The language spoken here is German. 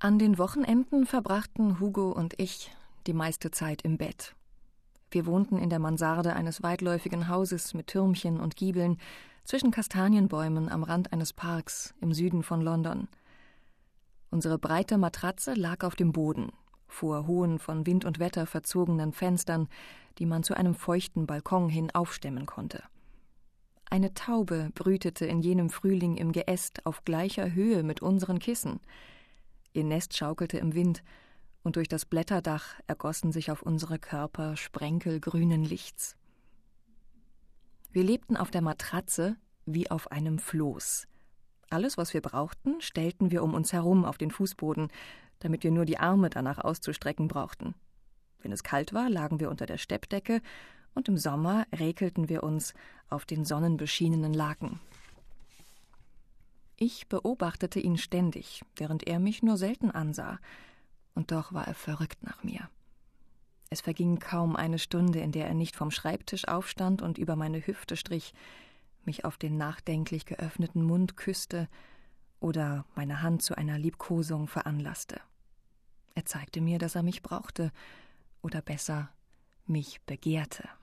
An den Wochenenden verbrachten Hugo und ich die meiste Zeit im Bett. Wir wohnten in der Mansarde eines weitläufigen Hauses mit Türmchen und Giebeln zwischen Kastanienbäumen am Rand eines Parks im Süden von London. Unsere breite Matratze lag auf dem Boden, vor hohen, von Wind und Wetter verzogenen Fenstern, die man zu einem feuchten Balkon hin aufstemmen konnte. Eine Taube brütete in jenem Frühling im Geäst auf gleicher Höhe mit unseren Kissen. Ihr Nest schaukelte im Wind, und durch das Blätterdach ergossen sich auf unsere Körper Sprenkel grünen Lichts. Wir lebten auf der Matratze wie auf einem Floß. Alles, was wir brauchten, stellten wir um uns herum auf den Fußboden, damit wir nur die Arme danach auszustrecken brauchten. Wenn es kalt war, lagen wir unter der Steppdecke, und im Sommer räkelten wir uns auf den sonnenbeschienenen Laken. Ich beobachtete ihn ständig, während er mich nur selten ansah, und doch war er verrückt nach mir. Es verging kaum eine Stunde, in der er nicht vom Schreibtisch aufstand und über meine Hüfte strich, mich auf den nachdenklich geöffneten Mund küsste oder meine Hand zu einer Liebkosung veranlasste. Er zeigte mir, dass er mich brauchte, oder besser, mich begehrte.